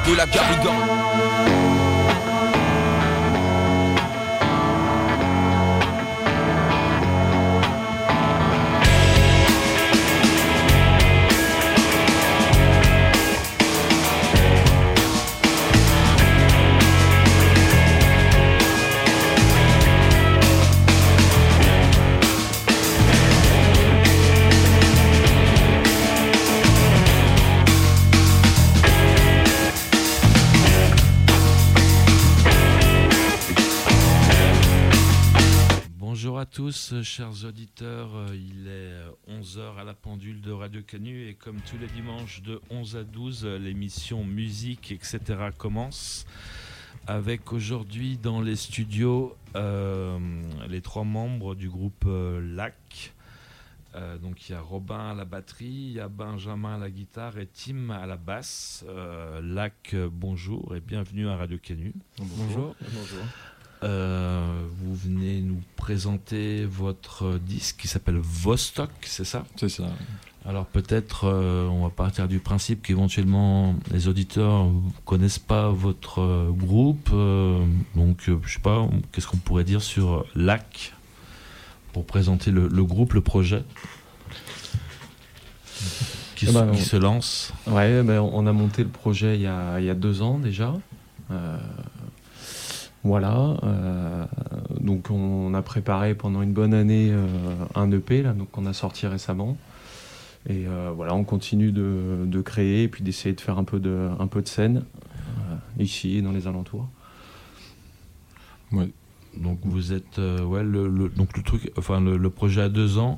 de la Garriga. Bonjour à tous, chers auditeurs, il est 11h à la pendule de Radio Canu et comme tous les dimanches de 11 à 12, l'émission musique, etc. commence avec aujourd'hui dans les studios les trois membres du groupe LAC. Donc il y a Robin à la batterie, il y a Benjamin à la guitare et Tim à la basse. LAC, bonjour et bienvenue à Radio Canu. Bonjour. Bonjour. Vous venez nous présenter votre disque qui s'appelle Vostok, c'est ça ? C'est ça. Alors peut-être on va partir du principe qu'éventuellement les auditeurs ne connaissent pas votre groupe, donc je sais pas, qu'est-ce qu'on pourrait dire sur LAC pour présenter le groupe, le projet qui se lance. Ouais, on a monté le projet il y a 2 ans déjà. Voilà, donc on a préparé pendant une bonne année un EP là, donc qu'on a sorti récemment. Et voilà, on continue de créer et puis d'essayer de faire un peu de scène ici et dans les alentours. Ouais. Donc vous êtes donc le truc, enfin le projet a 2 ans.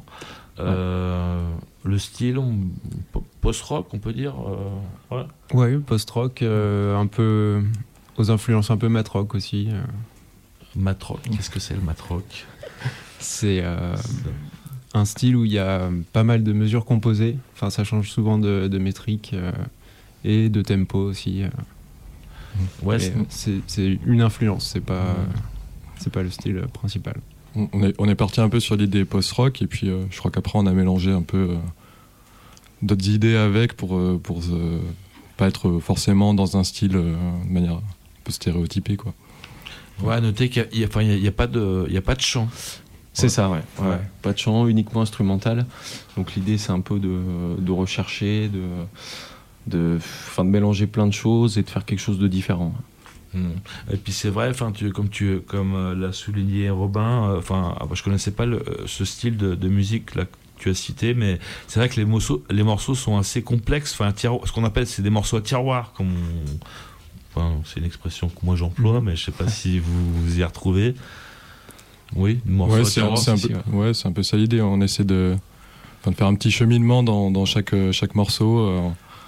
Le style post-rock, on peut dire. Ouais, post-rock, un peu aux influences un peu mat-rock aussi. Mat-rock, qu'est-ce que c'est le mat-rock ? C'est un style où il y a pas mal de mesures composées. Enfin, ça change souvent de métrique et de tempo aussi. Ouais, c'est une influence, c'est pas le style principal. On est parti un peu sur l'idée post-rock et puis je crois qu'après on a mélangé un peu d'autres idées avec pour pas être forcément dans un style de manière un peu stéréotypée, quoi. Ouais, notez qu'il y a pas de chant. C'est ça, ouais. Pas de chant, uniquement instrumental. Donc l'idée c'est un peu de rechercher, de mélanger plein de choses et de faire quelque chose de différent. Et puis c'est vrai, comme l'a souligné Robin, je connaissais pas ce style de musique là que tu as cité, mais c'est vrai que les morceaux sont assez complexes. Ce qu'on appelle, c'est des morceaux à tiroir, c'est une expression que moi j'emploie, mais je sais pas si vous y retrouvez. Oui, morceaux à tiroir. C'est un peu ça l'idée. On essaie de faire un petit cheminement dans chaque morceau.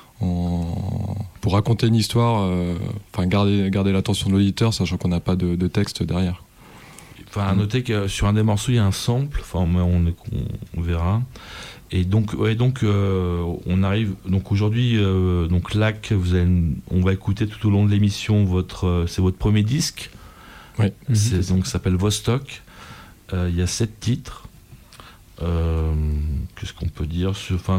Pour raconter une histoire, garder l'attention de l'auditeur, sachant qu'on n'a pas de texte derrière. À noter que sur un des morceaux il y a un sample, on verra. Et donc on arrive. Donc aujourd'hui, LAC, on va écouter tout au long de l'émission c'est votre premier disque. Oui. Donc ça s'appelle Vostok. Il y a 7 titres. Qu'est-ce qu'on peut dire ?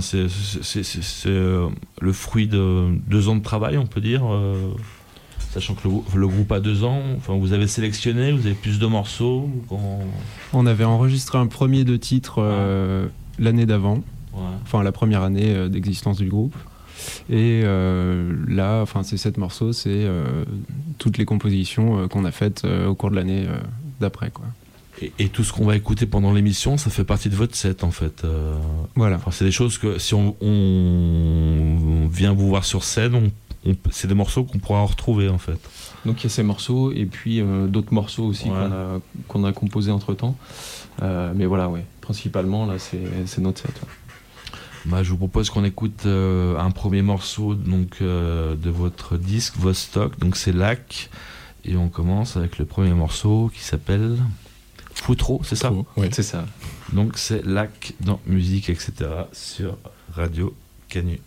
C'est le fruit de 2 ans de travail, on peut dire, sachant que le groupe a 2 ans. Vous avez sélectionné, vous avez plus de morceaux. On avait enregistré un premier 2 titres l'année d'avant, la première année d'existence du groupe. Et là, ces 7 morceaux, c'est toutes les compositions qu'on a faites au cours de l'année d'après, quoi. Et tout ce qu'on va écouter pendant l'émission, ça fait partie de votre set en fait. Voilà. C'est des choses que si on vient vous voir sur scène, c'est des morceaux qu'on pourra retrouver en fait. Donc il y a ces morceaux et puis d'autres morceaux aussi qu'on a composés entre temps. Mais voilà, principalement là c'est notre set. Ouais. Je vous propose qu'on écoute un premier morceau de votre disque Vostok, donc c'est LAC, et on commence avec le premier morceau qui s'appelle Foutreau, c'est ça ? Oui, c'est ça. Donc c'est LAC dans musique, etc. sur Radio Canu.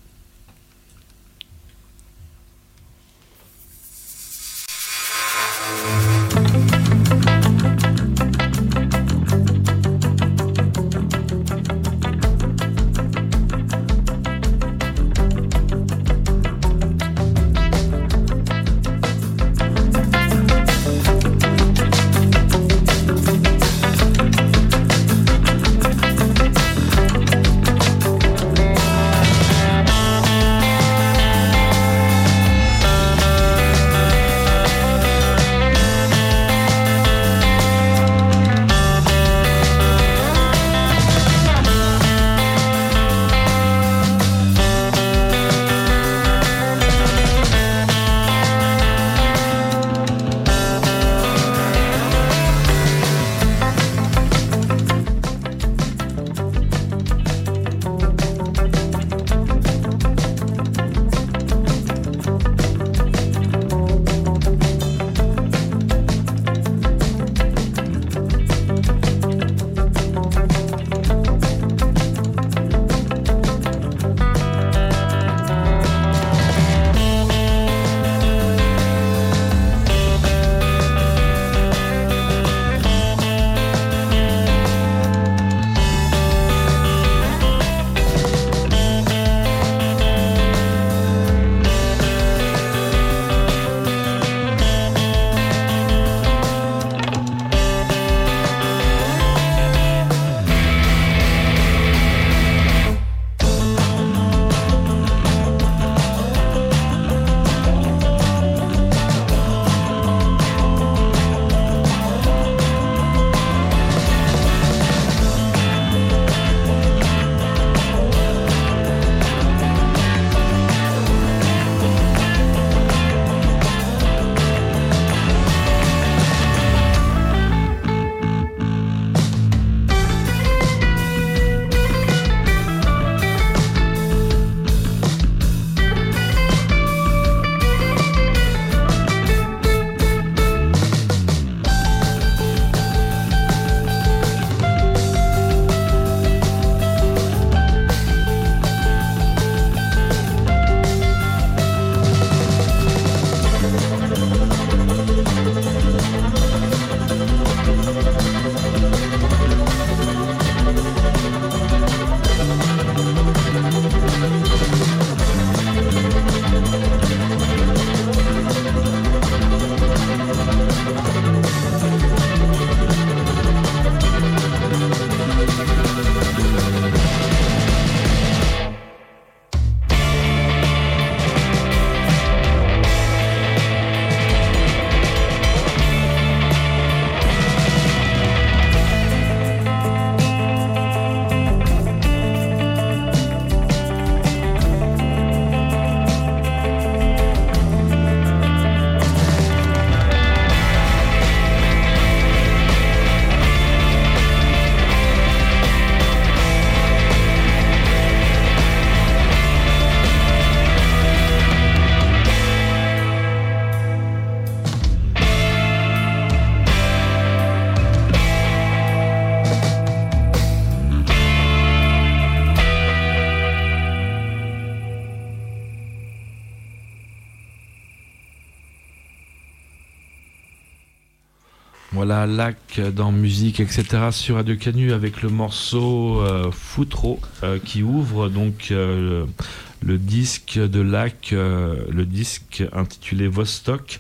Voilà, Lac dans musique, etc. sur Radio Canu avec le morceau Foutreau qui ouvre donc le disque de Lac, le disque intitulé Vostok.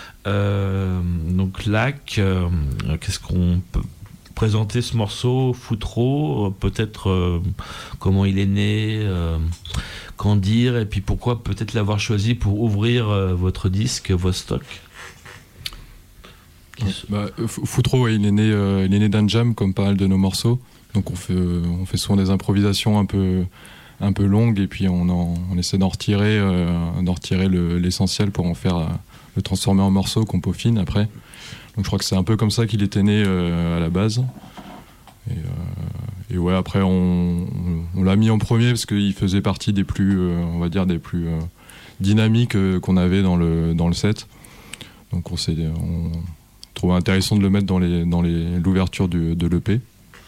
Donc Lac, qu'est-ce qu'on peut présenter ce morceau Foutreau, peut-être comment il est né, qu'en dire, et puis pourquoi peut-être l'avoir choisi pour ouvrir votre disque Vostok. Foutreau, il est né d'un jam comme pas mal de nos morceaux. Donc on fait souvent des improvisations un peu longues et puis on essaie d'en retirer l'essentiel pour en faire le transformer en morceaux qu'on peaufine après. Donc je crois que c'est un peu comme ça qu'il était né à la base. Et ouais, après on l'a mis en premier parce qu'il faisait partie des plus on va dire des plus dynamiques qu'on avait dans le set. Donc on trouve intéressant de le mettre dans l'ouverture de l'EP.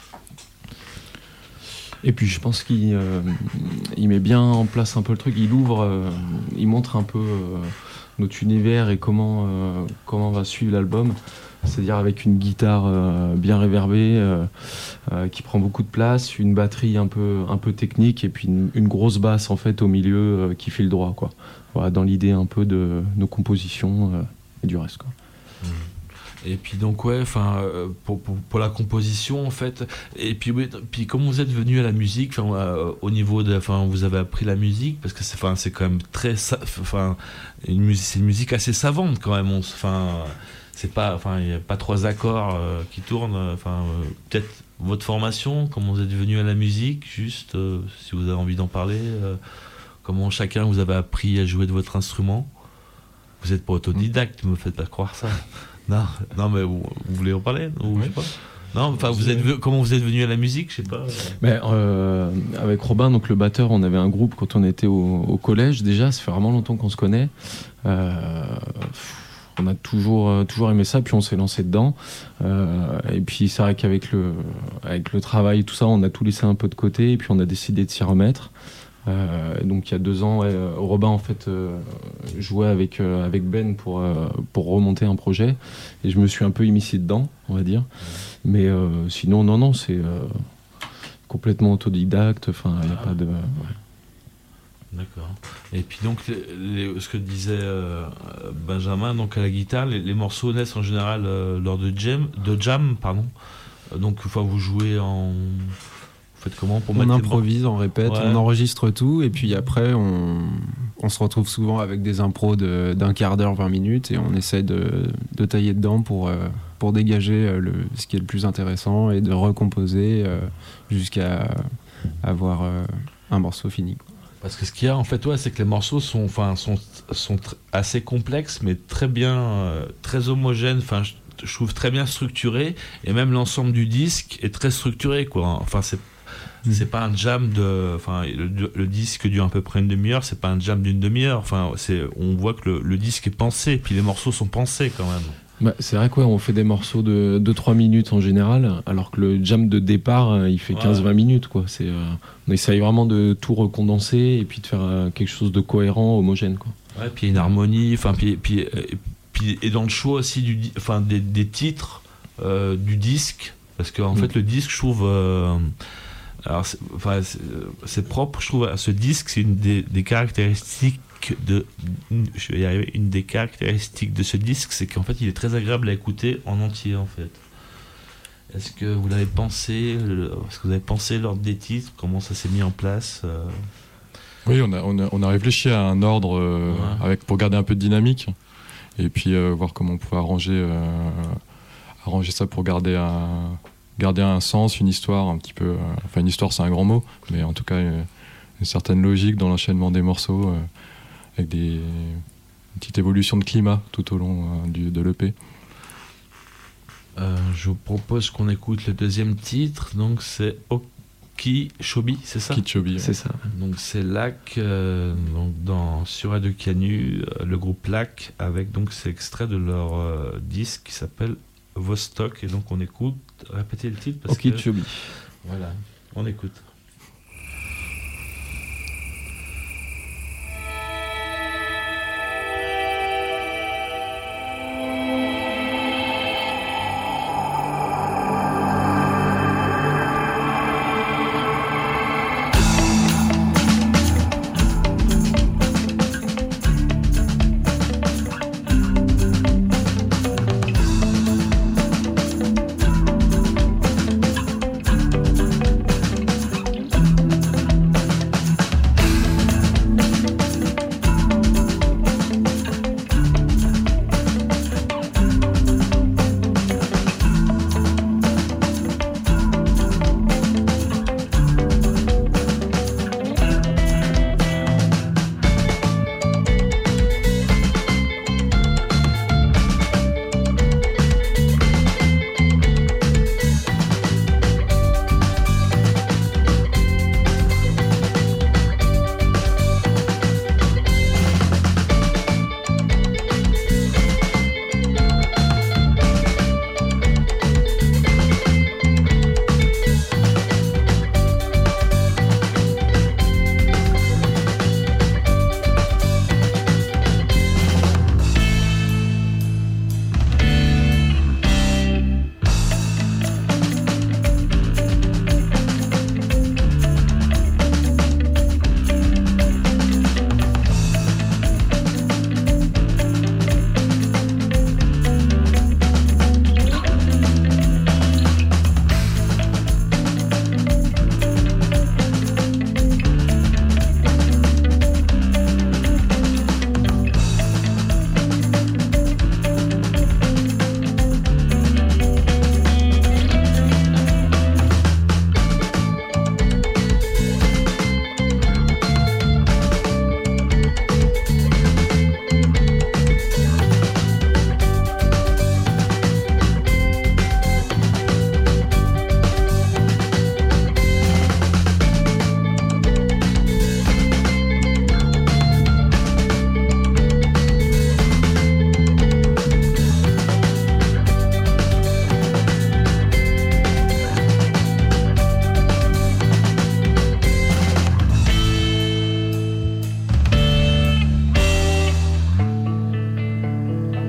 Et puis je pense qu'il met bien en place un peu le truc, il ouvre, il montre un peu notre univers et comment va suivre l'album, c'est-à-dire avec une guitare bien réverbée qui prend beaucoup de place, une batterie un peu technique et puis une grosse basse en fait au milieu qui fait le droit, quoi. Voilà, dans l'idée un peu de nos compositions et du reste, quoi. Et puis donc ouais, enfin pour la composition en fait, et puis comme vous êtes venu à la musique, au niveau de, vous avez appris la musique parce que c'est quand même très, c'est une musique assez savante quand même. C'est pas, il n'y a pas 3 accords qui tournent. Peut-être votre formation, comment vous êtes venu à la musique, juste si vous avez envie d'en parler, comment chacun vous avez appris à jouer de votre instrument. Vous n'êtes pas autodidacte, me faites pas croire ça. Non, mais vous voulez en parler ou je sais pas. Non, comment vous êtes venu à la musique, je sais pas. Avec Robin, donc le batteur, on avait un groupe quand on était au collège déjà. Ça fait vraiment longtemps qu'on se connaît. On a toujours aimé ça, puis on s'est lancé dedans. Et puis c'est vrai qu'avec le travail et tout ça, on a tout laissé un peu de côté, et puis on a décidé de s'y remettre. Donc il y a 2 ans, Robin en fait jouait avec Ben pour remonter un projet et je me suis un peu immiscé dedans, on va dire. Mais sinon non, c'est complètement autodidacte. Il n'y a pas de. Ouais. D'accord. Et puis donc ce que disait Benjamin, donc à la guitare, les morceaux naissent en général lors de jam, pardon. Donc vous jouez en. Faites comment pour on improvise, on répète, on enregistre tout et puis après on se retrouve souvent avec des impros d'un quart d'heure, 20 minutes et on essaie de tailler dedans pour dégager ce qui est le plus intéressant et de recomposer jusqu'à avoir un morceau fini. Parce que ce qu'il y a en fait, c'est que les morceaux sont assez complexes mais très bien, très homogènes. Je trouve très bien structurés et même l'ensemble du disque est très structuré, quoi. C'est pas un jam le disque dure à peu près une demi-heure, c'est pas un jam d'une demi-heure. On voit que le disque est pensé, puis les morceaux sont pensés quand même. C'est vrai on fait des morceaux de 2-3 minutes en général, alors que le jam de départ il fait 15-20 minutes, quoi. On essaye vraiment de tout recondenser et puis de faire quelque chose de cohérent, homogène, quoi. Ouais, puis une harmonie, et dans le choix aussi des titres du disque, parce qu'en fait le disque, je trouve. Alors c'est propre, je trouve, à ce disque. C'est une des caractéristiques je vais y arriver. Une des caractéristiques de ce disque, c'est qu'en fait il est très agréable à écouter en entier en fait. Est-ce que vous l'avez pensé l'ordre des titres, comment ça s'est mis en place? Oui, on a réfléchi à un ordre pour garder un peu de dynamique et puis voir comment on pouvait arranger ça pour garder un sens, une histoire un petit peu. Une histoire, c'est un grand mot, mais en tout cas une certaine logique dans l'enchaînement des morceaux avec une petite évolution de climat tout au long de l'EP. Je vous propose qu'on écoute le deuxième titre, donc c'est Okeechobee, c'est ça? Okeechobee, c'est ça. Donc c'est Lac, sur Radio Canu, le groupe Lac, avec donc c'est extrait de leur disque qui s'appelle Vostok, et donc on écoute, répétez le titre parce Okeechobee. Voilà, on écoute.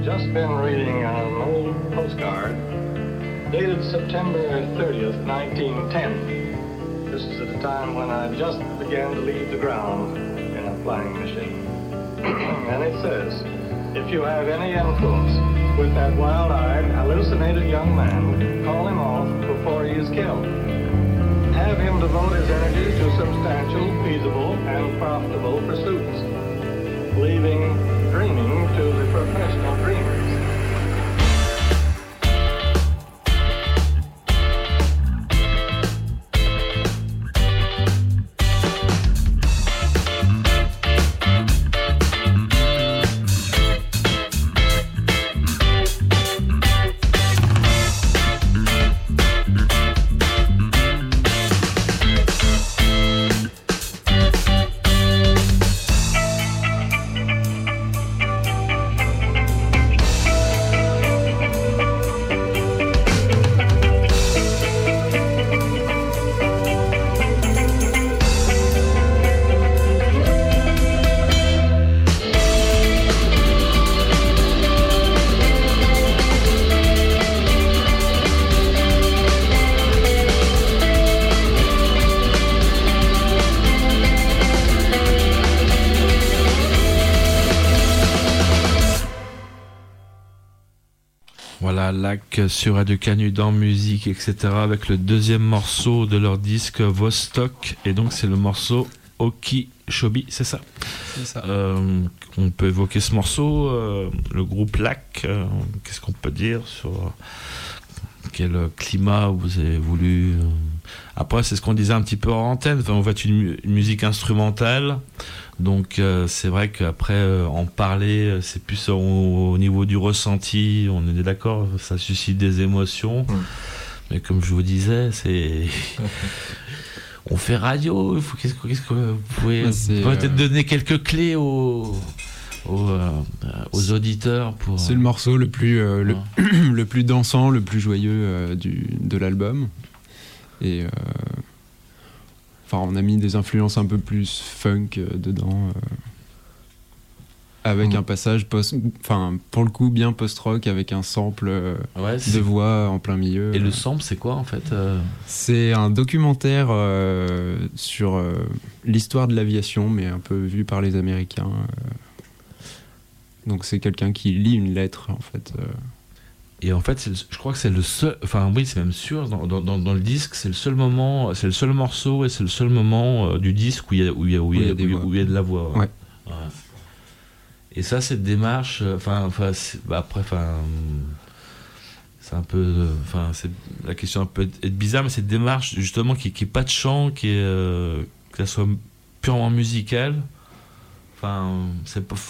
just been reading an old postcard dated September 30th, 1910. This is at a time when I just began to leave the ground in a flying machine. And it says, if you have any influence with that wild-eyed, hallucinated young man, call him off before he is killed. Have him devote his energies to substantial, feasible, and profitable pursuits, leaving dreaming to the professional dreamers. Lac sur Radio Canu dans musique, etc. avec le deuxième morceau de leur disque Vostok, et donc c'est le morceau Oki Shobi, c'est ça. C'est ça. On peut évoquer ce morceau, le groupe Lac, qu'est-ce qu'on peut dire sur quel climat vous avez voulu. Après, c'est ce qu'on disait un petit peu en antenne, enfin, on fait une musique instrumentale. Donc c'est vrai qu'après en parler, c'est plus au niveau du ressenti, on est d'accord, ça suscite des émotions. Mais comme je vous disais, c'est on fait radio, qu'est-ce que vous pouvez peut-être donner quelques clés aux auditeurs pour. C'est le morceau le plus le plus dansant, le plus joyeux de l'album. Et on a mis des influences un peu plus funk dedans, avec un passage pour le coup bien post-rock, avec un sample de voix en plein milieu. Et le sample, c'est quoi en fait C'est un documentaire sur l'histoire de l'aviation, mais un peu vu par les Américains. Donc c'est quelqu'un qui lit une lettre en fait. Et en fait, je crois que c'est le seul. Enfin, oui, c'est même sûr. Dans le disque, c'est le seul moment, c'est le seul morceau et c'est le seul moment du disque où il y a de la voix. Ouais. Ouais. Et ça, cette démarche. C'est un peu. La question peut être bizarre, mais cette démarche justement qui est pas de chant, que ça soit purement musical. Enfin, c'est pas.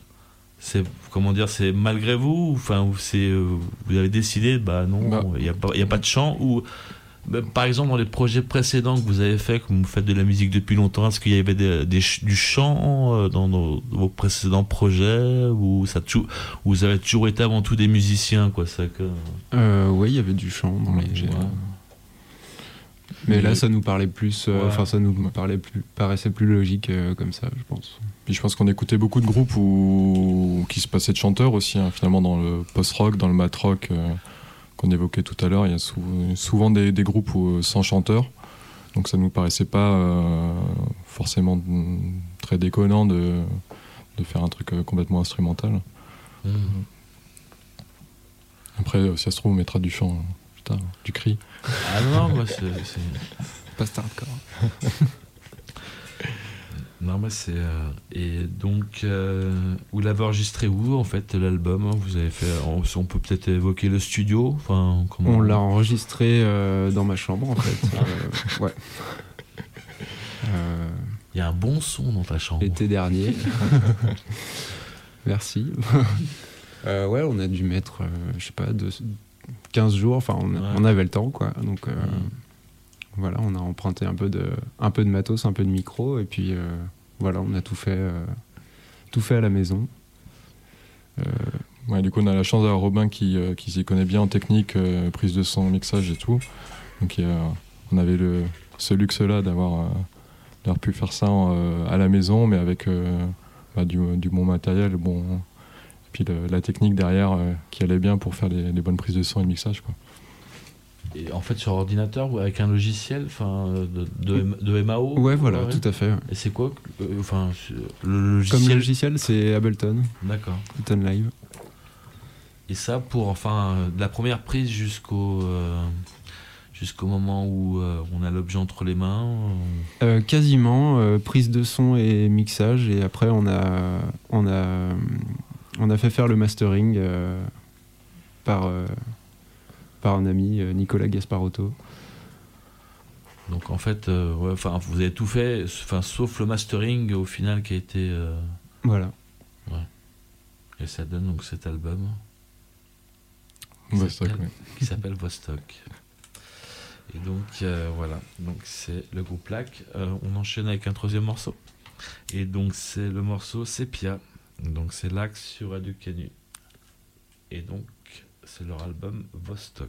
C'est malgré vous, vous avez décidé, il n'y a pas de chant, ou par exemple dans les projets précédents que vous avez fait, comme vous faites de la musique depuis longtemps, est-ce qu'il y avait du chant dans vos précédents projets, ou vous avez toujours été avant tout des musiciens, quoi, ça que... Oui, il y avait du chant dans les... Mais là, ça nous parlait plus, paraissait plus logique comme ça, je pense. Puis je pense qu'on écoutait beaucoup de groupes qui se passaient de chanteurs aussi, hein, finalement dans le post-rock, dans le mat-rock qu'on évoquait tout à l'heure. Il y a souvent des groupes sans chanteurs, donc ça ne nous paraissait pas forcément très déconnant de faire un truc complètement instrumental. Après, si ça se trouve, on mettra du chant, du cri. Ah non, moi c'est... Pas hardcore. Non, mais c'est... Et donc, vous l'avez enregistré où, en fait, l'album, hein, vous avez fait... On peut peut-être évoquer le studio, On l'a enregistré dans ma chambre, en fait. Ouais. Il y a un bon son dans ta chambre. L'été dernier. Merci. On a dû mettre, 15 jours, on avait le temps, quoi. Donc, voilà, on a emprunté un peu de matos, un peu de micro, et puis on a tout fait à la maison. Du coup, on a la chance d'avoir Robin qui s'y connaît bien en technique, prise de son, mixage et tout. Donc, on avait ce luxe-là d'avoir pu faire ça à la maison, mais avec du bon matériel, puis la technique derrière qui allait bien pour faire les bonnes prises de son et le mixage, quoi. Et en fait, sur ordinateur ou avec un logiciel de MAO? Ouais, voilà, tout à fait. Ouais. Et c'est quoi le logiciel? Comme logiciel, c'est Ableton. D'accord. Ableton Live. Et ça, pour de la première prise jusqu'au moment où on a l'objet entre les mains? Quasiment, prise de son et mixage. Et après, on a fait faire le mastering par un ami, Nicolas Gasparotto. Donc en fait, vous avez tout fait, sauf le mastering au final qui a été... Voilà. Ouais. Et ça donne donc cet album Vostok, qui s'appelle Vostok. Et donc voilà, donc c'est le groupe Lac. On enchaîne avec un troisième morceau. Et donc c'est le morceau Sepia. Donc c'est Lac sur Radio Canu. Et donc c'est leur album Vostok.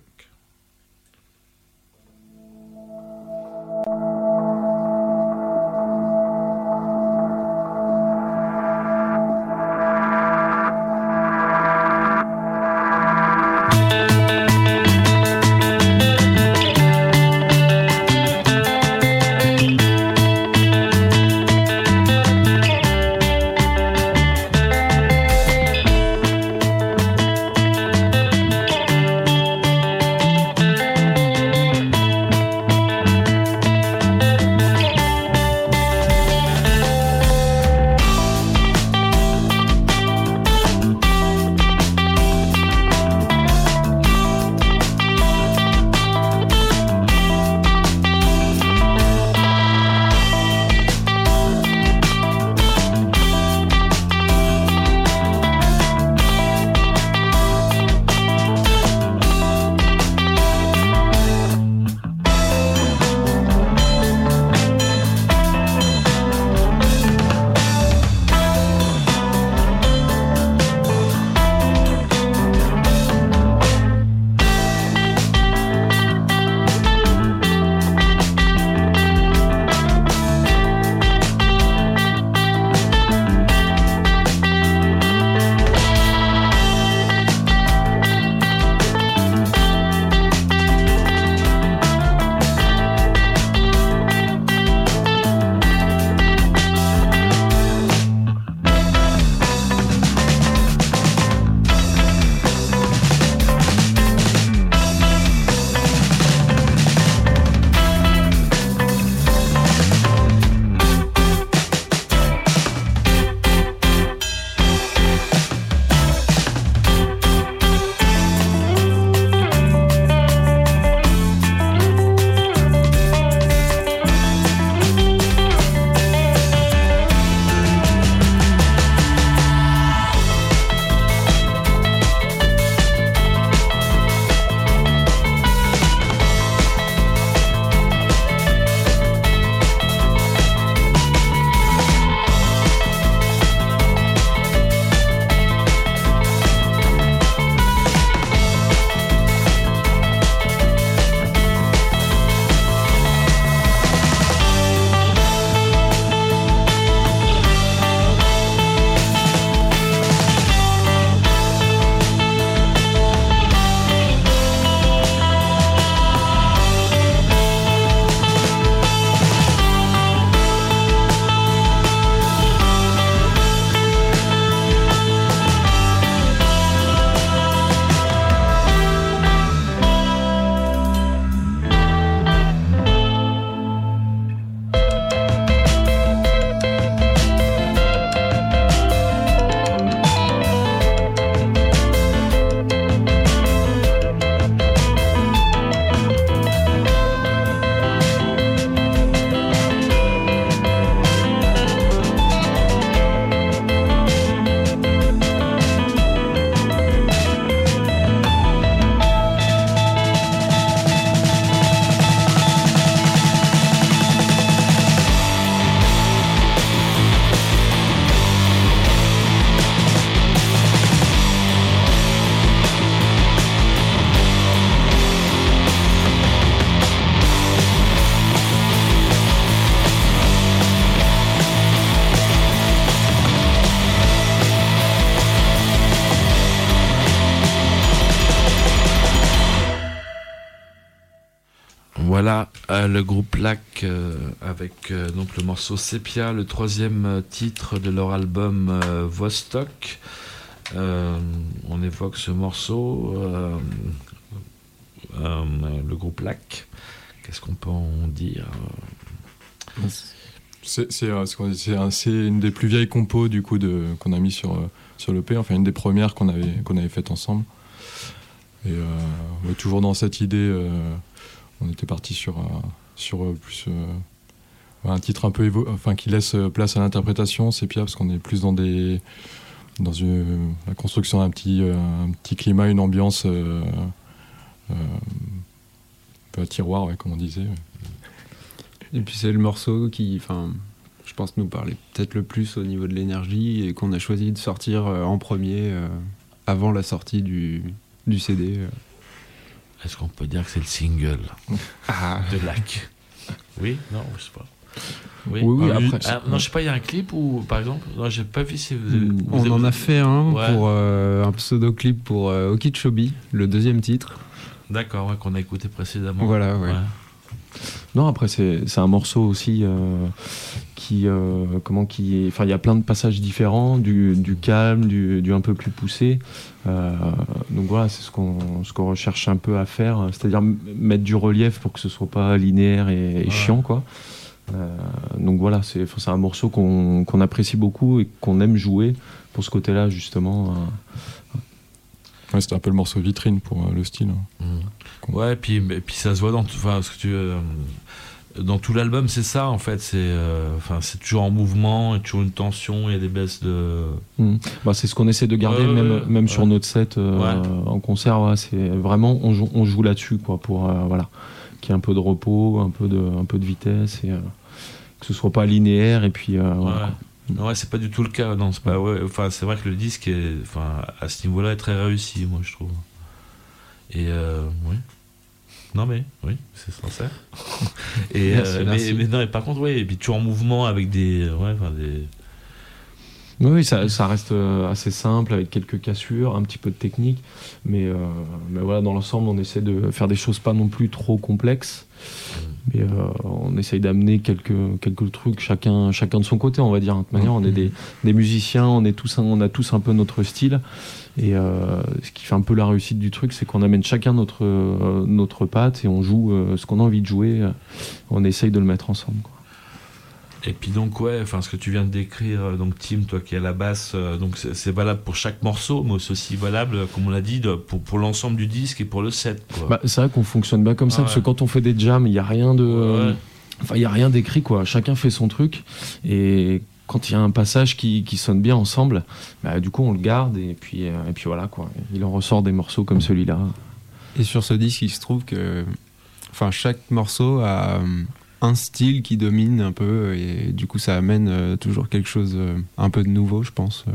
Voilà, le groupe Lac avec donc le morceau Sépia, le 3e titre de leur album Vostok. On évoque ce morceau, le groupe Lac. Qu'est-ce qu'on peut en dire? C'est une des plus vieilles compos du coup qu'on a mis sur l'EP, enfin une des premières qu'on avait faites ensemble. Et toujours dans cette idée, on était parti sur plus un titre un peu qui laisse place à l'interprétation, Sépia, parce qu'on est plus dans la construction d'un petit climat, une ambiance un peu à tiroir, comme on disait. Et puis c'est le morceau qui, je pense, nous parlait peut-être le plus au niveau de l'énergie et qu'on a choisi de sortir en premier avant la sortie du CD. Est-ce qu'on peut dire que c'est le single de Lac? Oui, non, je sais pas. Oui, après. Non, je sais pas, il y a un clip ou par exemple, non, j'ai pas vu si on en a fait un pour un pseudo-clip pour Okeechobee, le 2e titre. D'accord, qu'on a écouté précédemment. Voilà, ouais. Non, après c'est un morceau aussi il y a plein de passages différents, du calme, du un peu plus poussé. Donc voilà, c'est ce qu'on recherche un peu à faire, c'est-à-dire mettre du relief pour que ce soit pas linéaire et chiant, quoi. Donc voilà, c'est un morceau qu'on apprécie beaucoup et qu'on aime jouer pour ce côté-là, justement. Ouais, c'était un peu le morceau vitrine pour le style. Ouais, et puis ça se voit dans tout l'album, c'est ça en fait. C'est toujours en mouvement, il y a toujours une tension, il y a des baisses de. C'est ce qu'on essaie de garder, même sur notre set en concert. Ouais, c'est vraiment on joue là-dessus, quoi, pour qu'il y ait un peu de repos, un peu de vitesse et que ce soit pas linéaire. Et puis Ouais, c'est pas du tout le cas. Non, c'est pas. Ouais. Enfin, c'est vrai que le disque est, à ce niveau-là, est très réussi, moi, je trouve. Et oui. Non, mais oui, c'est sincère. Et merci. mais non, et par contre, oui, et puis toujours en mouvement avec des. Oui, ça reste assez simple avec quelques cassures, un petit peu de technique, mais voilà, dans l'ensemble, on essaie de faire des choses pas non plus trop complexes. Mais on essaye d'amener quelques trucs, chacun de son côté, on va dire. De toute manière, on est des musiciens, on a tous un peu notre style. Et ce qui fait un peu la réussite du truc, c'est qu'on amène chacun notre patte et on joue ce qu'on a envie de jouer. On essaye de le mettre ensemble, quoi. Et puis donc ce que tu viens de décrire, donc Tim, toi qui es à la basse, donc c'est valable pour chaque morceau, mais c'est aussi valable, comme on l'a dit, pour l'ensemble du disque et pour le set, quoi. C'est vrai qu'on fonctionne bien comme ça, parce que quand on fait des jams, il y a rien il y a rien d'écrit, quoi. Chacun fait son truc et quand il y a un passage qui sonne bien ensemble, du coup on le garde et puis voilà, quoi. Il en ressort des morceaux comme celui-là. Et sur ce disque, il se trouve que chaque morceau a un style qui domine un peu et du coup ça amène toujours quelque chose un peu de nouveau, je pense.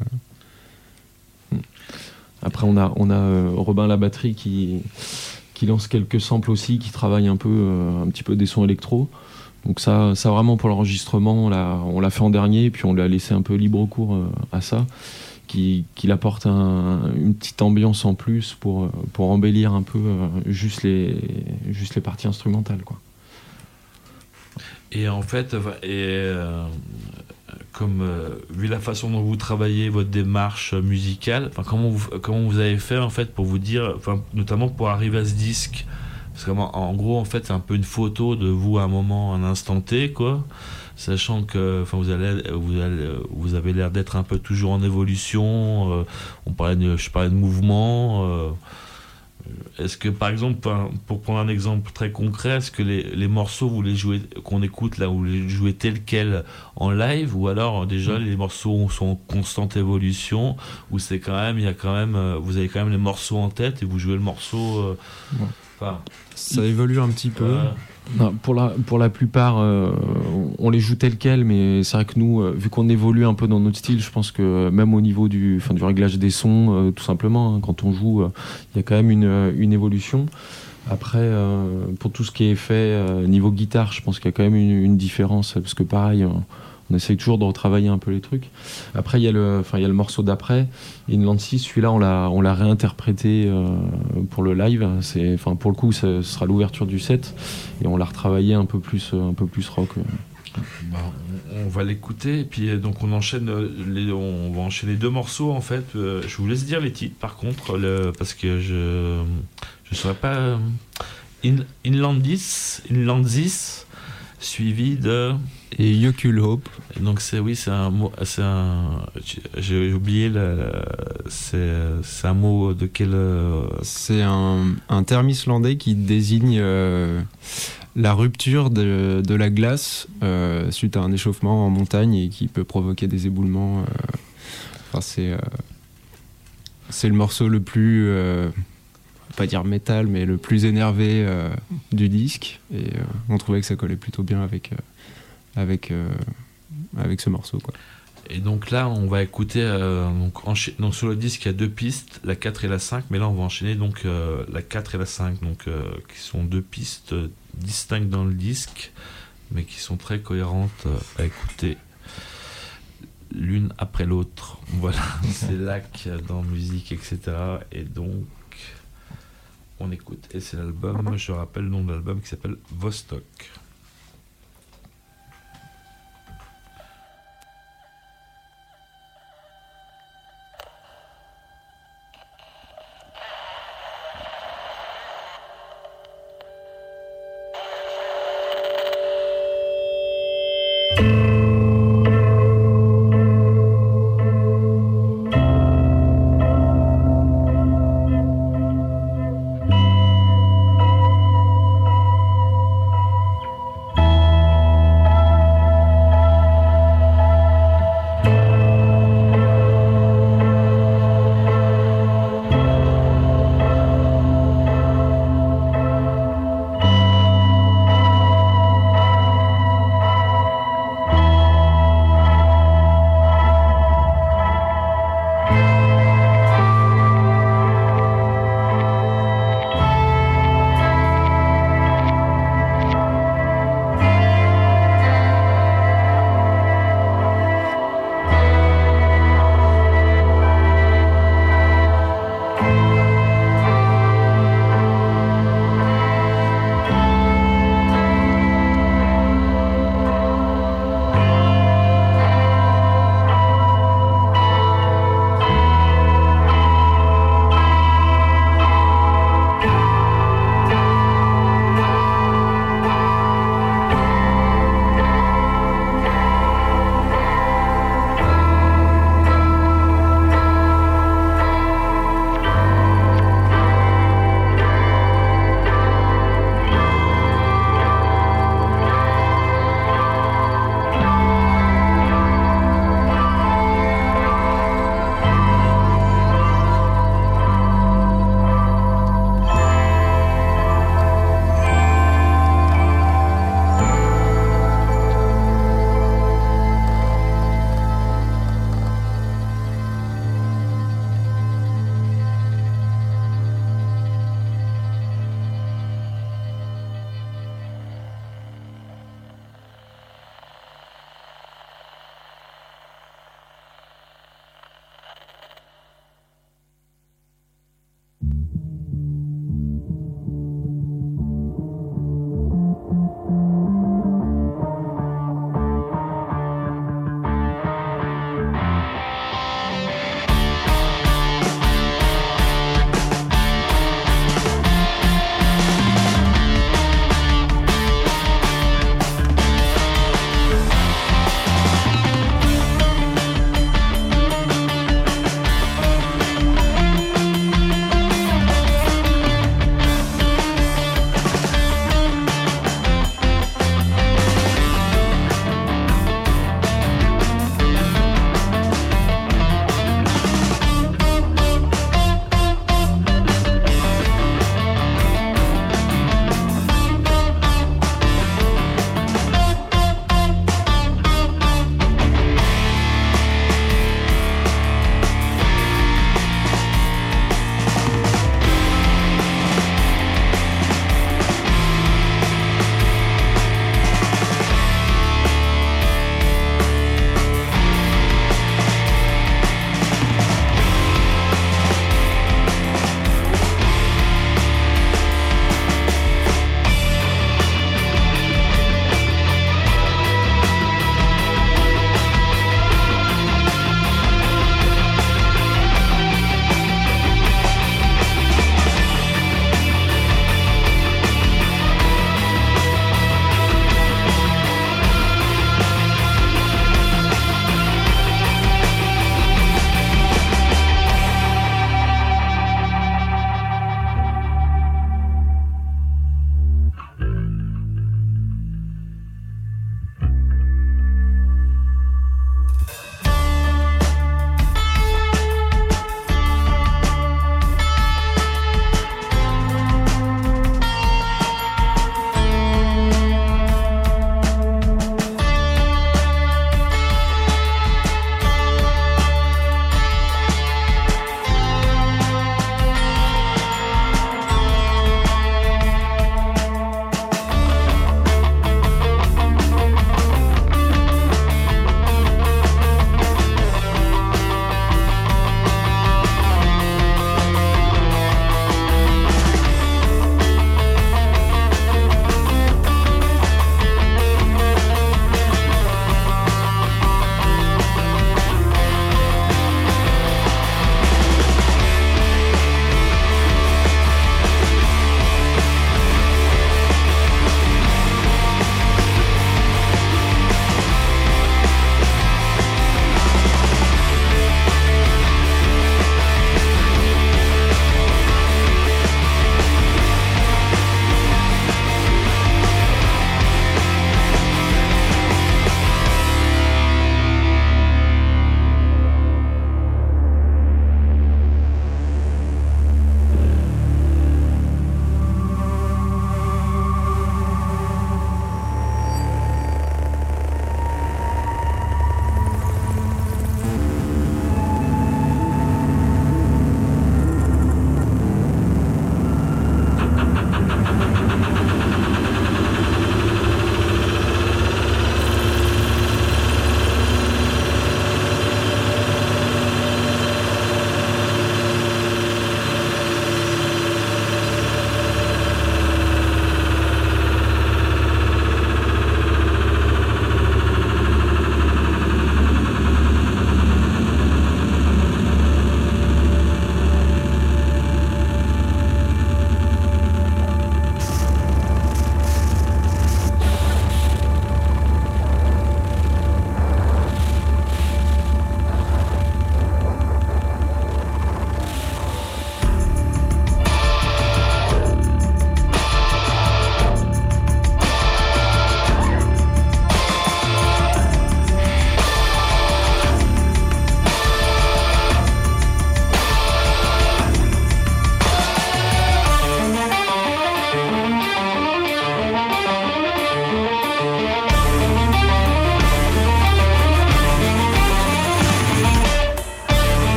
Après on a Robin la batterie qui lance quelques samples aussi, qui travaille un petit peu des sons électro. Donc ça vraiment pour l'enregistrement, on l'a fait en dernier et puis on lui a laissé un peu libre cours à ça, qu'il apporte une petite ambiance en plus pour embellir un peu juste les parties instrumentales, quoi. Et en fait, comme vu la façon dont vous travaillez votre démarche musicale, comment vous avez fait en fait pour vous dire, notamment pour arriver à ce disque, parce qu'en gros en fait c'est un peu une photo de vous à un instant T, quoi, sachant que vous avez l'air d'être un peu toujours en évolution. Je parlais de mouvement. Est-ce que, par exemple, pour prendre un exemple très concret, est-ce que les morceaux, vous les jouez, qu'on écoute là, vous les jouez tels quels en live, ou alors déjà les morceaux sont en constante évolution, ou vous avez quand même les morceaux en tête et vous jouez le morceau. Ça évolue un petit peu. Non, pour la plupart, on les joue tels quels, mais c'est vrai que nous, vu qu'on évolue un peu dans notre style, je pense que même au niveau du réglage des sons, tout simplement, quand on joue, il y a quand même une évolution. Après, pour tout ce qui est fait niveau guitare, je pense qu'il y a quand même une différence, parce que pareil, On essaye toujours de retravailler un peu les trucs. Après, il y a le morceau d'après, Inland Sea. Celui-là, on l'a réinterprété pour le live. Pour le coup, ce sera l'ouverture du set. Et on l'a retravaillé un peu plus rock. On va l'écouter. Et puis, donc, on va enchaîner 2 morceaux, en fait. Je vous laisse dire les titres, par contre, parce que je ne saurais pas... Inlandis, suivi de... Et Yokul Hope. Donc c'est un mot, j'ai oublié, c'est un mot de quel... C'est un terme islandais qui désigne la rupture de la glace suite à un échauffement en montagne et qui peut provoquer des éboulements. C'est le morceau le plus... pas dire métal, mais le plus énervé du disque, et on trouvait que ça collait plutôt bien avec ce morceau, quoi. Et donc là on va écouter donc sur le disque il y a 2 pistes, la 4 et la 5, mais là on va enchaîner donc la 4 et la 5, donc qui sont 2 pistes distinctes dans le disque mais qui sont très cohérentes à écouter l'une après l'autre. Voilà, c'est là qu'il y a dans musique, etc. Et donc on écoute, et c'est l'album, je rappelle le nom de l'album qui s'appelle Vostok.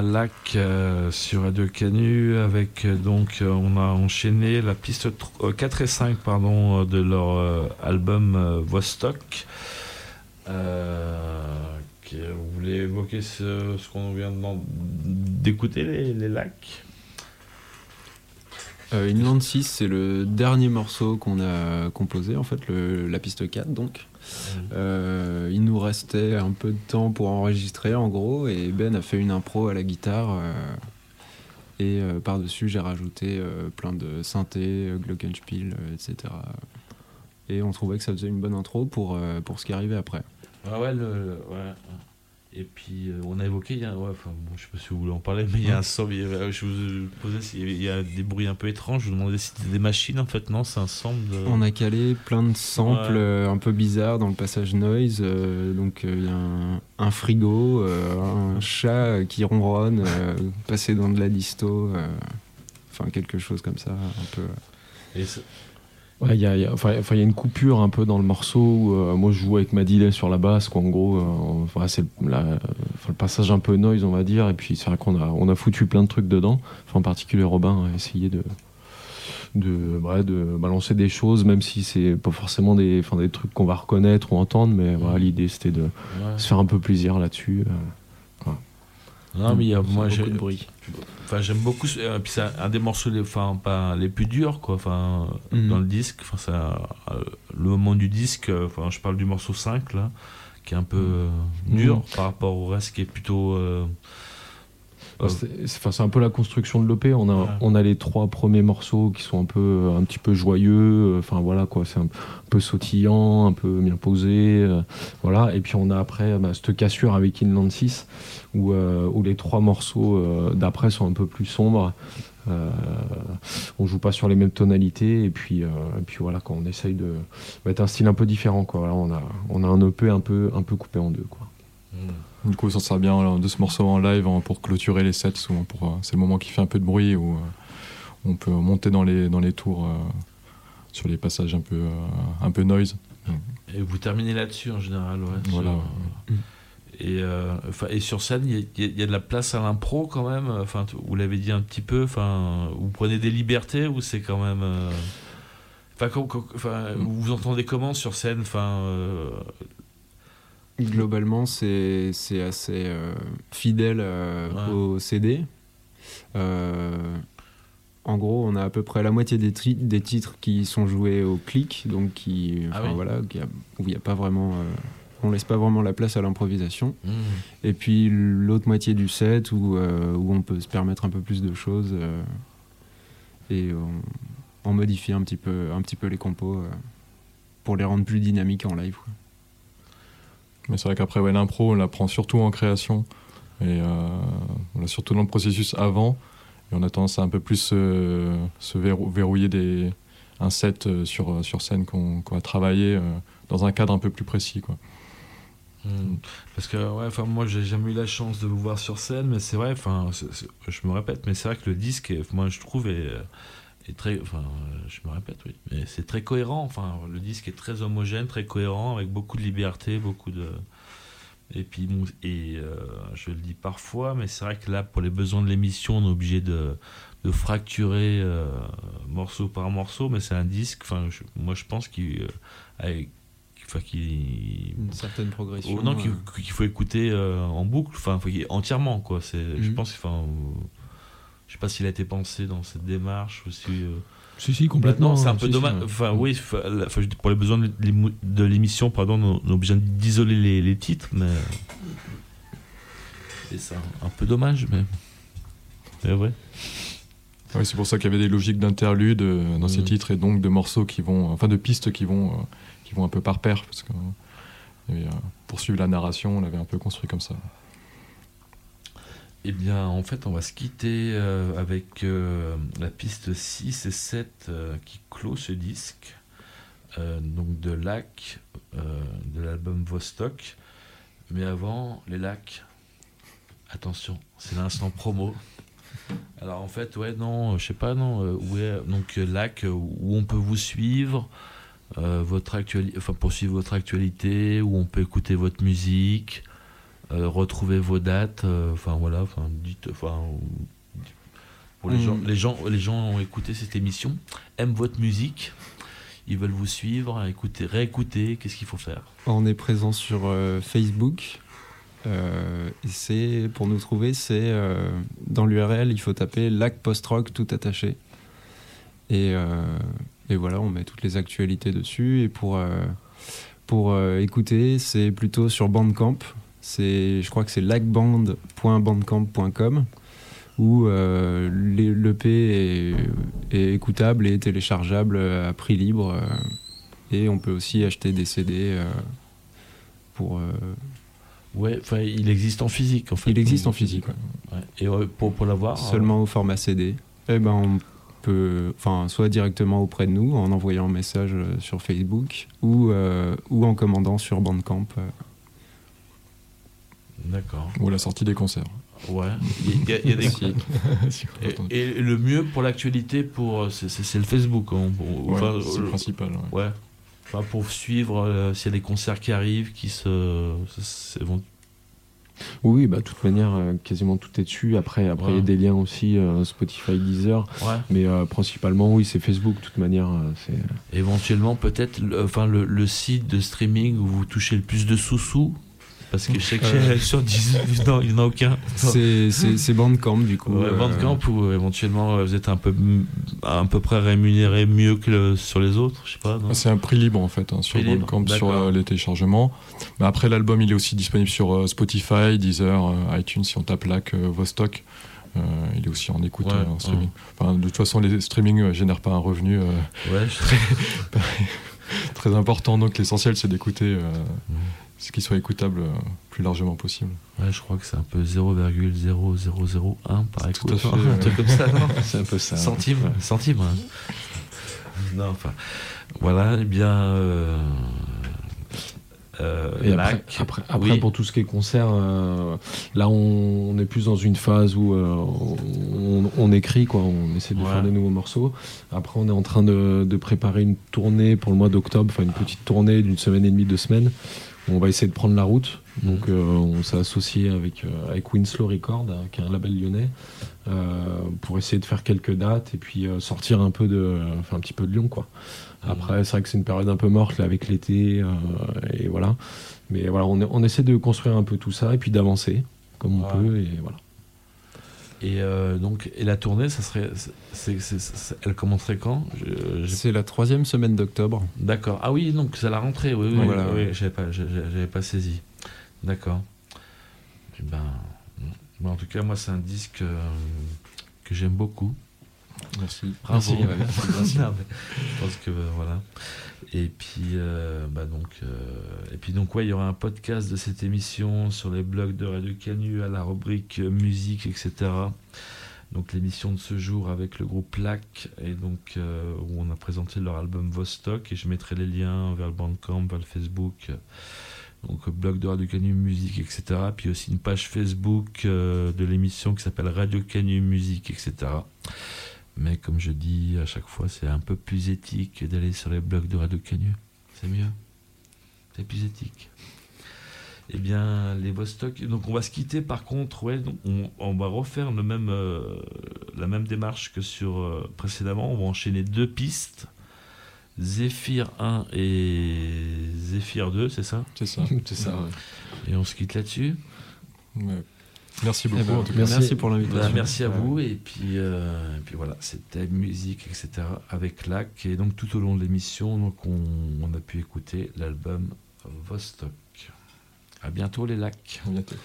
Lac sur Radio Canu avec donc on a enchaîné la piste 4 et 5 de leur album Vostok. Vous voulez évoquer ce qu'on vient d'écouter, les Lacs? Inland 6, c'est le dernier morceau qu'on a composé, en fait, la piste 4, donc. Il nous restait un peu de temps pour enregistrer, en gros, et Ben a fait une impro à la guitare, et par-dessus, j'ai rajouté plein de synthés, glockenspiel, etc. Et on trouvait que ça faisait une bonne intro pour ce qui arrivait après. Ouais. Et puis on a évoqué, je sais pas si vous voulez en parler, mais il y a un sample, je vous posais il y a des bruits un peu étranges, je vous demandais si c'était des machines en fait, non, c'est un sample On a calé plein de samples un peu bizarres dans le passage noise, donc il y a un frigo, un chat qui ronronne, passé dans de la disto, quelque chose comme ça, un peu... Ouais, il y a une coupure un peu dans le morceau où moi je joue avec ma delay sur la basse, quoi, en gros, c'est le passage un peu noise, on va dire, et puis c'est vrai qu'on a foutu plein de trucs dedans, en particulier Robin a essayé de balancer des choses, même si c'est pas forcément des trucs qu'on va reconnaître ou entendre, mais l'idée c'était de se faire un peu plaisir là-dessus. Non, mais moi beaucoup de bruit. J'aime beaucoup, puis c'est un des morceaux les plus durs, quoi, dans le disque, le moment du disque, je parle du morceau 5 là, qui est un peu dur par rapport au reste qui est plutôt c'est un peu la construction de l'EP. On a les 3 premiers morceaux qui sont un petit peu joyeux, c'est un peu sautillant, un peu bien posé, et puis on a après cette cassure avec Inland 6 où les 3 morceaux d'après sont un peu plus sombres. On joue pas sur les mêmes tonalités, et puis quand on essaye de mettre un style un peu différent, quoi. On a un EP un peu coupé en deux, quoi. Du coup, on s'en sert bien de ce morceau en live pour clôturer les sets. Souvent c'est le moment qui fait un peu de bruit, où on peut monter dans les tours sur les passages un peu noise. Et vous terminez là-dessus en général, Voilà. Et sur scène, il y a de la place à l'impro quand même. Vous l'avez dit un petit peu. Vous prenez des libertés, ou c'est quand même. Vous vous entendez comment sur scène? Globalement, c'est assez fidèle au CD. En gros, on a à peu près la moitié des titres qui sont joués au clic, donc où il n'y a pas vraiment... on laisse pas vraiment la place à l'improvisation. Et puis l'autre moitié du set où on peut se permettre un peu plus de choses et on modifie un petit peu les compos pour les rendre plus dynamiques en live, quoi. Mais c'est vrai qu'après, l'impro, on la prend surtout en création, et on l'a surtout dans le processus avant, et on a tendance à un peu plus se verrouiller un set sur scène qu'on va travailler dans un cadre un peu plus précis, quoi. Parce que moi j'ai jamais eu la chance de vous voir sur scène, mais c'est vrai, je me répète, mais c'est vrai que le disque, moi je trouve est très, je me répète, oui, mais c'est très cohérent. Le disque est très homogène, très cohérent, avec beaucoup de liberté, beaucoup de... Et puis je le dis parfois, mais c'est vrai que là, pour les besoins de l'émission, on est obligé de fracturer morceau par morceau, mais c'est un disque, moi je pense qu'il une certaine progression. Qu'il faut écouter en boucle, entièrement, quoi. Je pense, je sais pas s'il a été pensé dans cette démarche ou si. Si, complètement. C'est un peu dommage. Oui, pour les besoins de l'émission, on est obligé d'isoler les titres, mais c'est un peu dommage, mais ouais. Oui, c'est pour ça qu'il y avait des logiques d'interlude dans ces titres, et donc de morceaux de pistes qui vont un peu par paire, parce que pour suivre la narration, on l'avait un peu construit comme ça. Eh bien, en fait, on va se quitter avec la piste 6 et 7 qui clôt ce disque, donc de Lac, de l'album Vostok. Mais avant, les Lacs, attention, c'est l'instant promo. Alors en fait, je sais pas, donc Lac, où on peut vous suivre, pour suivre votre actualité, où on peut écouter votre musique, retrouver vos dates. Enfin voilà, dites, pour les gens ont écouté cette émission, aiment votre musique. Ils veulent vous suivre, écouter, réécouter. Qu'est-ce qu'il faut faire ? On est présent sur Facebook. Pour nous trouver, c'est dans l'URL, il faut taper Lac Post-Rock tout attaché. Et voilà, on met toutes les actualités dessus. Et pour écouter, c'est plutôt sur Bandcamp. Je crois que c'est lacband.bandcamp.com où l'EP est écoutable et téléchargeable à prix libre. Et on peut aussi acheter des CD pour... Ouais, il existe en physique en fait. Il existe en physique, ouais. Et pour l'avoir seulement au format CD. On peut, soit directement auprès de nous en envoyant un message sur Facebook ou en commandant sur Bandcamp. D'accord. Ou à la sortie des concerts. Ouais. Il y a des et le mieux pour l'actualité, c'est le Facebook. C'est le principal. Ouais. Pour suivre s'il y a des concerts qui arrivent, Oui, de toute manière, quasiment tout est dessus. Après, il y a des liens aussi, Spotify, Deezer. Ouais. Mais principalement, oui, c'est Facebook, de toute manière. Éventuellement, peut-être le site de streaming où vous touchez le plus de sous-sous. Parce que je sais que sur Deezer, non, il n'y en a aucun. C'est Bandcamp, du coup. Ouais, Bandcamp, où éventuellement vous êtes à peu près rémunéré mieux que sur les autres, je sais pas. Non, c'est un prix libre en fait, sur Bandcamp, sur les téléchargements. Mais après, l'album, il est aussi disponible sur Spotify, Deezer, iTunes, si on tape Lac Vostok. Il est aussi en écoute, en streaming. De toute façon, les streamings ne génèrent pas un revenu très important. Donc l'essentiel, c'est d'écouter... ce qui soit écoutable plus largement possible. Ouais, je crois que c'est un peu 0,0001 par écoute. Tout à fait, un truc comme ça, non ? C'est un peu ça. Centime. Hein. Non, voilà, eh bien... et après oui. Pour tout ce qui est concert, là on est plus dans une phase où on écrit, quoi, on essaie de faire des nouveaux morceaux. Après on est en train de préparer une tournée pour le mois d'octobre, une petite tournée d'une semaine et demie, 2 semaines. On va essayer de prendre la route. Donc on s'est associé avec Winslow Record, qui est un label lyonnais, pour essayer de faire quelques dates et puis sortir un petit peu de Lyon, quoi. Après, c'est vrai que c'est une période un peu morte là, avec l'été, et voilà. Mais voilà, on essaie de construire un peu tout ça et puis d'avancer comme on peut, et voilà. Et la tournée, ça serait, elle commencerait quand ? C'est la 3e semaine d'octobre. D'accord. Ah oui, donc c'est la rentrée. Oui, j'avais pas saisi. D'accord. Et en tout cas, moi, c'est un disque que j'aime beaucoup. Merci. Bravo. Merci. Je pense que voilà. Et puis il y aura un podcast de cette émission sur les blogs de Radio Canu à la rubrique musique, etc. Donc l'émission de ce jour avec le groupe Lac, et donc où on a présenté leur album Vostok, et je mettrai les liens vers le Bandcamp, vers le Facebook. Donc blog de Radio Canu Musique, etc. Puis aussi une page Facebook de l'émission qui s'appelle Radio Canu Musique, etc. Mais comme je dis à chaque fois, c'est un peu plus éthique d'aller sur les blogs de Radio Canu. C'est mieux. C'est plus éthique. Eh bien, les Vostok... Donc on va se quitter par contre, donc on va refaire la même démarche que sur précédemment. On va enchaîner 2 pistes. Zephyr 1 et Zephyr 2, c'est ça ? C'est ça. C'est ça, ouais. Et on se quitte là-dessus. Ouais. Merci beaucoup. En tout cas. Merci pour l'invitation. Merci à vous. Et puis voilà, c'était musique, etc. avec Lac. Et donc tout au long de l'émission, donc on a pu écouter l'album Vostok. À bientôt les Lacs. À bientôt.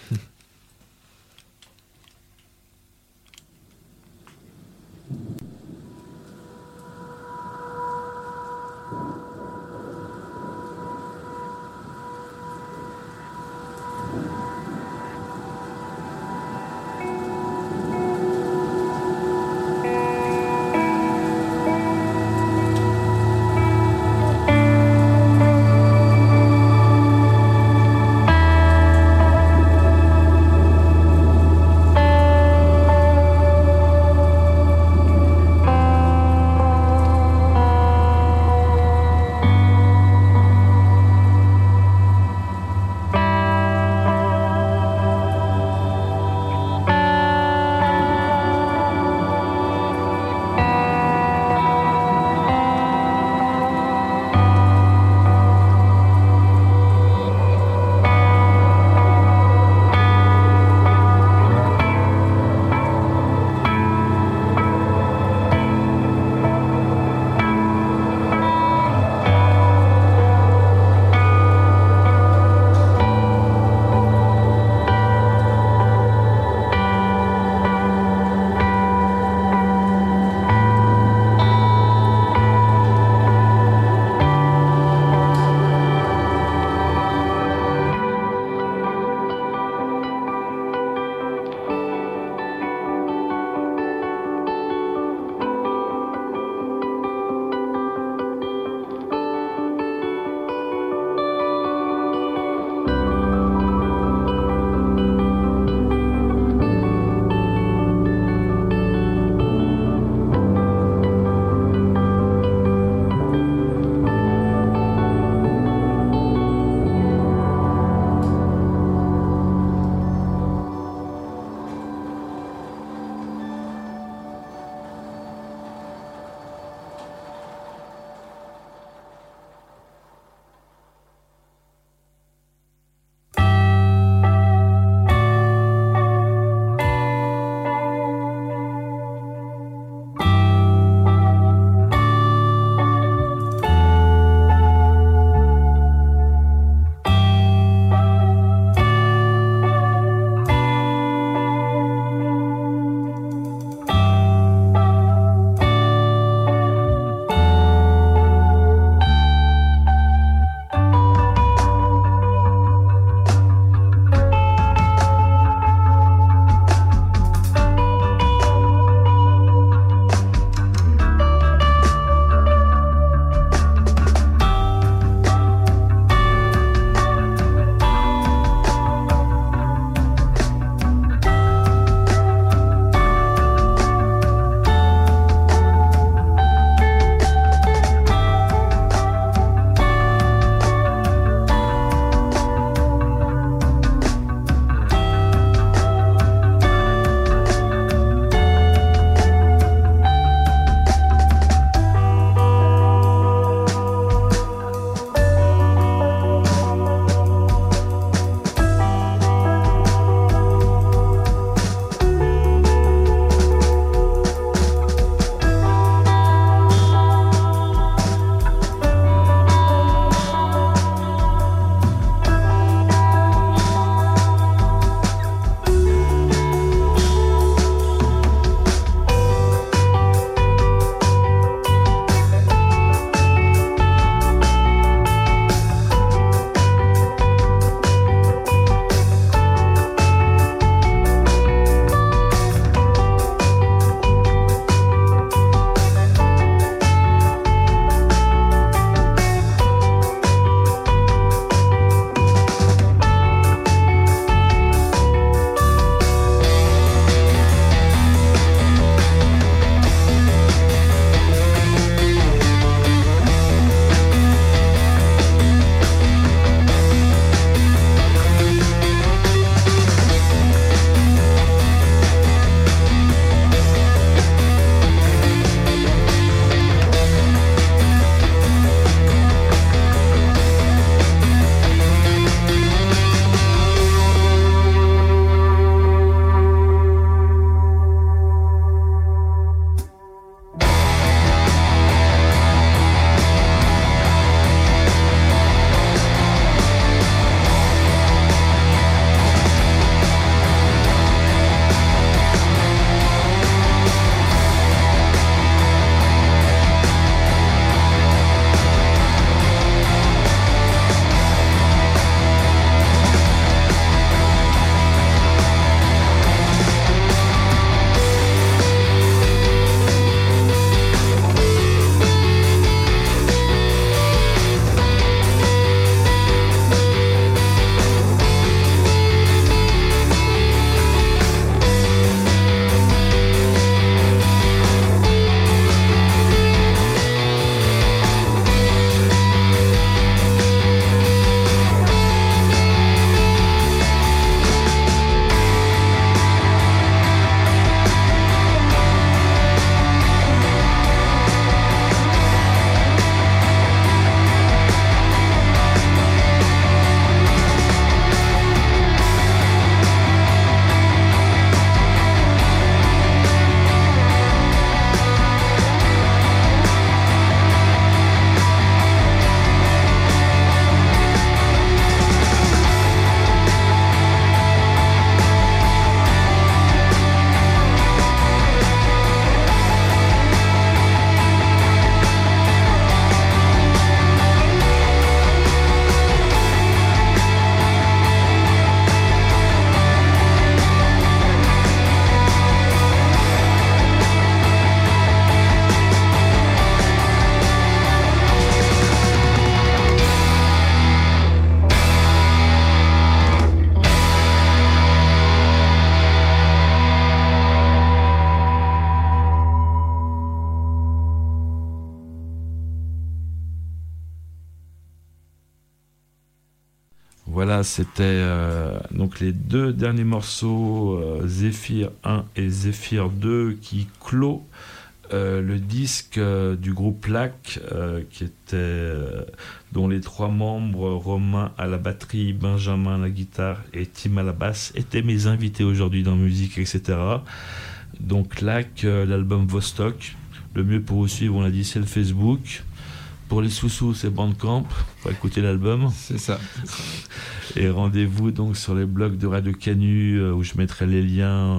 Voilà, c'était donc les deux derniers morceaux, Zephyr 1 et Zephyr 2, qui clôt le disque du groupe Lac, qui était, dont les 3 membres, Romain à la batterie, Benjamin à la guitare et Tim à la basse, étaient mes invités aujourd'hui dans Musique, etc. Donc Lac, l'album Vostok. Le mieux pour vous suivre, on l'a dit, c'est le Facebook. Pour les sous-sous, c'est Bandcamp, pour écouter l'album. C'est ça. Et rendez-vous donc sur les blogs de Radio Canu, où je mettrai les liens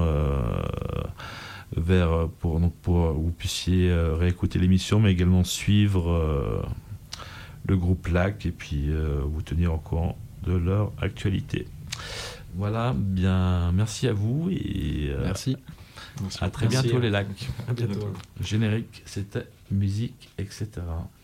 vers pour que vous puissiez réécouter l'émission, mais également suivre le groupe Lac et puis vous tenir au courant de leur actualité. Voilà, bien, merci à vous et Merci. à très bientôt les Lacs. À bientôt. Générique, c'était Musique, etc.